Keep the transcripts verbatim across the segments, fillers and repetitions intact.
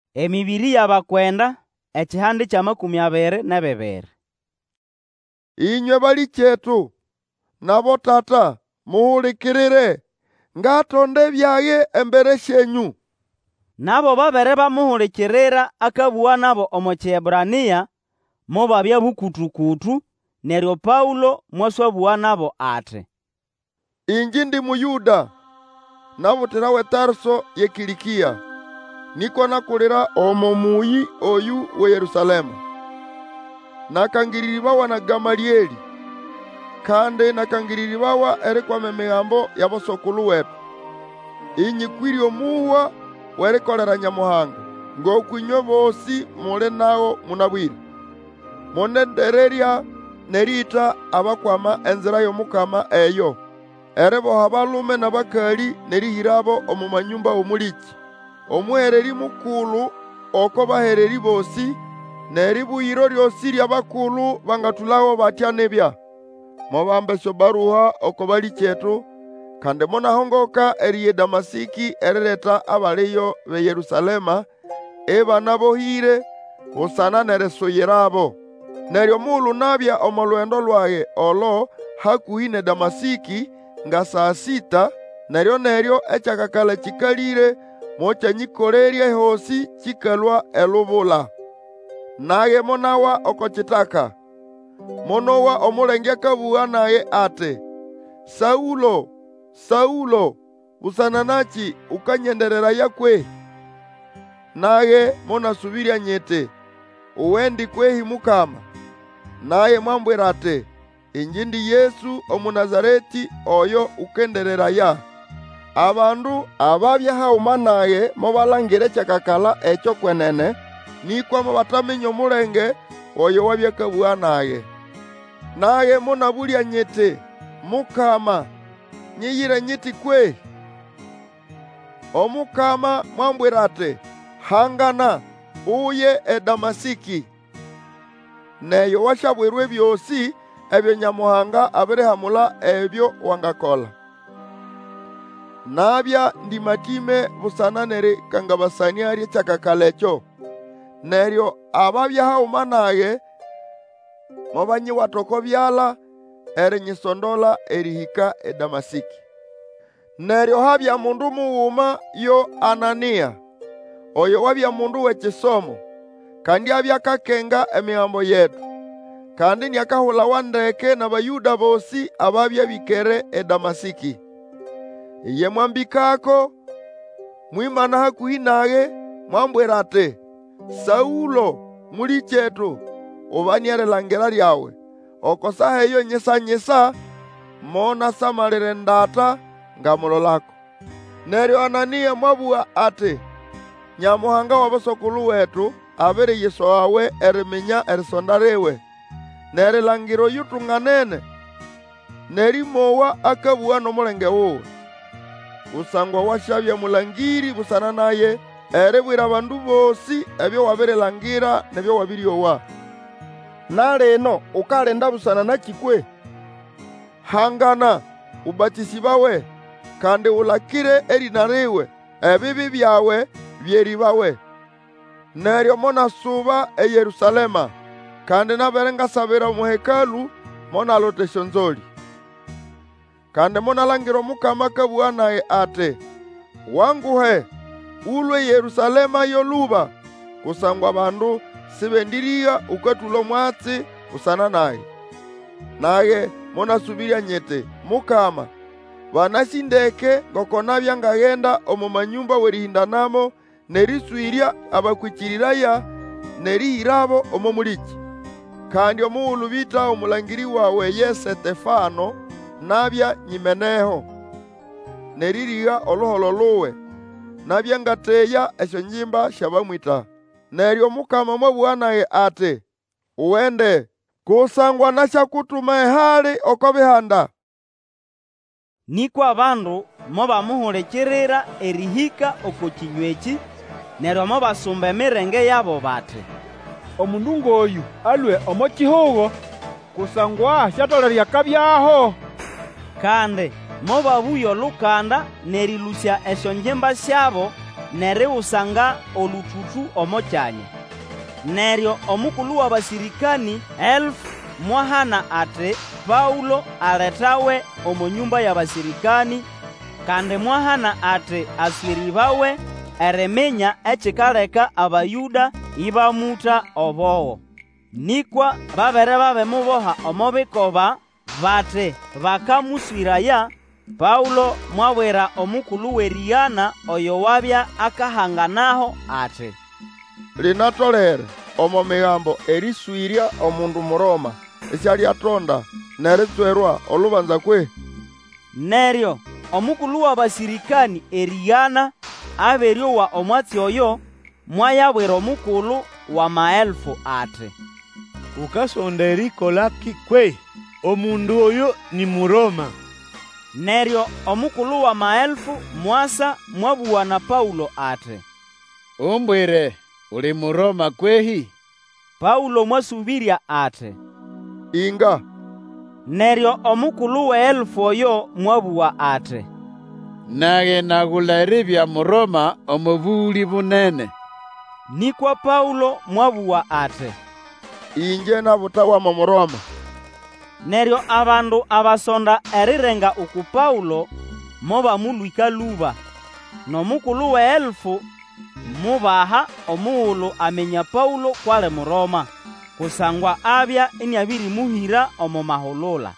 Emibiri y'abakwenda ekihande kya makumi abiri na bibiri. Inywe bali kyetu nabo tata muhulikirire ngatonda ebyage embere syenyu. Nabo babere bamuhulikirira akabuwa nabo omu Kiebrania mo babya bukutukutu. Neryo Paulo mwaswabuwa nabo ati, Inji ndi Muyuda nabutira we Tarso ye Kilikia, niko nakulira omo muyi oyu we Yerusalemu. Nakangiriribawa na Gamalieli, kandi nakangiriribawa eri kwama emigambo y'abasokulu wetu. Inyikwiri omuhwa werikolera Nyamuhanga, ng'okwinywe bosi muli nawo munabwire. Munendererya nerita abakwama enzira y'omukama eyo, eriboha abalume n'abakali nerihirabo omu manyumba omuliki. Omuhereri mukulu oko bahereri bosi, neribuyiro lyosi ly'abakulu bangatulaho batya nebya. Mubambeso baruha oko bali kyetu, kandi munahongoka eriye Damasiki erireta abaliyo be Yerusalema ebanabohire busana neresuyirabo. Neryo mulu nabya omu lwendo lwaye olo hakuhi ne Damasiki nga saa sita, neryo neryo ekyakakala kikalire mokyanyikolerya hosi kikalwa elubula. Naye monawa oko kitaka, monowa omulenge akabuwa naye ati, Saulo, Saulo, busana naki ukanyenderera yakwe? Naye monasubirya nyete, uwendi kwehi Mukama? Naye mwambwira ati, Inji ndi Yesu omunazareti oyo ukendereraya. Abandu ababya hauma naye mobalangire ekyakakala ekyo kwenene, nikwa mobataminya omulenge oyo wabyakabuwa naye. Naye monabulya nyete, Mukama, nyiyire nyiti kwe? Omukama mwambwira ati, hangana uye e Damasiki. Neyo washabwirwe byosi ebyo Nyamuhanga abirihamula ebyo wangakola. Nabya ndi matime busana neri kangabasania ri ekyakakala ekyo. Neryo ababya hauma naye mobanyiwatoko byala erinyisondola erihika e Damasiki. Neryo habya mundu muwuma yo Anania, oyo wabya mundu w'ekisomo, kandi abya kakenga emigambo yetu, kandi niakahulawa ndeke n'Abayuda bosi ababya bikere e Damasiki. Iye mwambikako mwimana hakuhi naye mwambwira ati, Saulo muli kyetu ubanyerelangera lyawe, okosaha eyo nyisa-nyisa mona samalire ndata ngamulolako. Neryo Anania mwabuwa ati, Nyamuhanga w'abasokulu wetu abiri yisoawe eriminya erisonda liwe, nerilangiro yutung'anene, nerimowa akabuwa n'omulenge wuwe. Kusangwa washabya mulangiri busana naye eribwira abandu bosi ebyo wabirilangira nebyo wabiryowa. Naleno ukalenda busana nakikwe? Hangana ubatisibawe, kandi ulakire erina liwe, ebibi byawe byeribawe. Neryo monasuba e Yerusalema, kandi nabere ngasabira mu hekalu monalota eshonzoli. Kandi monalangira Omukama akabuwa naye ati, wanguhe ulwe Yerusalema yoluba, kusangwa abandu sibendiriya ukatula omwatsi busana naye. Naye monasubirya nyete, Mukama, banasindeke ngoko nabya ngagenda omu manyumba werihindanamo neriswirya abakwikiriraya nerihirabo omo muliki. Kandi omuwulu bita omulangiri wawe ye Setefano nabya nyimeneho neririga oluholo luwe, nabya ngateya esyo nyimba syabamwita. Neryo Omukama mwabuwa naye ati, uwende, kusangwa nasyakutuma ehali oko bihanda. Nikwa abandu mobamuhulikirira erihika oko kinyweki, neryo mobasumba emirenge yabo bati, omundu ngoyu alwe omo kihugo, kusangwa syatolera akabyaho. Kandi mobabuya olukanda nerilusya esyo njimba syabo neriwusanga olututu omo kyanya. Neryo omukulu w'abasirikani elfu mwahana ati Paulo aletawe omu nyumba y'abasirikani, kandi mwahana ati aswiribawe eriminya ekikaleka abayuda ibamuta obowo. Nikwa babere babemuboha omo bikoba bati bakamuswiraya, Paulo mwabwira omukulu w'eriyana oyo wabya akahanganaho ati, linatolere omo migambo eriswirya omundu Muroma esyalyatonda neritswerwa olubanza kwe. Neryo omukulu w'abasirikani eriyana aberyowa omwatsi oyo mwayabwira omukulu wa maelfu ati, ukasonda erikolaki kwe? Omundu oyo ni Muroma. Neryo omukulu wa maelfu mwasa mwabuwa na Paulo ati, umbwire uli Muroma kwehi? Paulo mwasubirya ati, inga. Neryo omukulu w'elfu oyo mwabuwa ati, nage nagulari bya Muroma omubuuli bunene. Nikwa Paulo mwabuwa ati, inje nabutawa mu Muroma. Neryo abandu abasonda erirenga uku Paulo mobamulwika luba, n'omukulu w'elfu mubaha omuwulu amenya Paulo kwali Muroma, kusangwa abya iniabirimuhira omu mahulula.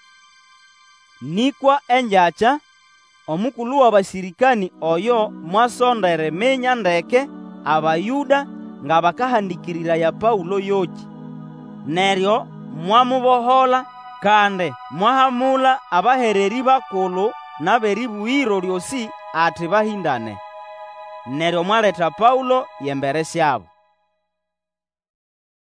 Nikwa enjacha omukulu w'abasirikani oyo mwasonda eriminya ndeke abayuda nga bakahandikirira Paulo yoki. Neryo mwamubohola kandi mwahamula abahereri bakulu n'aberibuiro lyosi ati bahindane. Neryo mwaleta Paulo yembere syabo.